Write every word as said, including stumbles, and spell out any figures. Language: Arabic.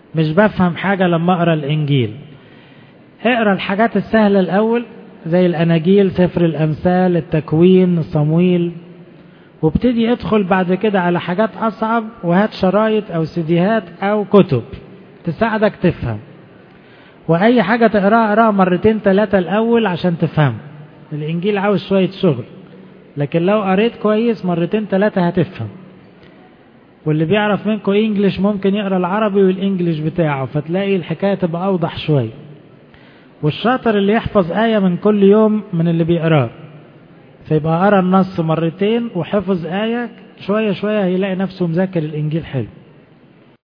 مش بفهم حاجة لما اقرأ الانجيل. اقرأ الحاجات السهلة الاول زي الاناجيل، سفر الامثال، التكوين، صمويل، وابتدي ادخل بعد كده على حاجات اصعب، وهات شرايط او سيديهات او كتب تساعدك تفهم. واي حاجة تقراها اقراها مرتين ثلاثة الاول عشان تفهم. الانجيل عاوز شوية شغل، لكن لو قريت كويس مرتين ثلاثة هتفهم. واللي بيعرف منكم انجليش ممكن يقرأ العربي والانجليش بتاعه، فتلاقي الحكاية تبقى اوضح شوية. والشاطر اللي يحفظ آية من كل يوم من اللي بيقراه، فيبقى قرأ النص مرتين وحفظ آية، شوية شوية هيلاقي نفسه مذاكر الانجيل حلو.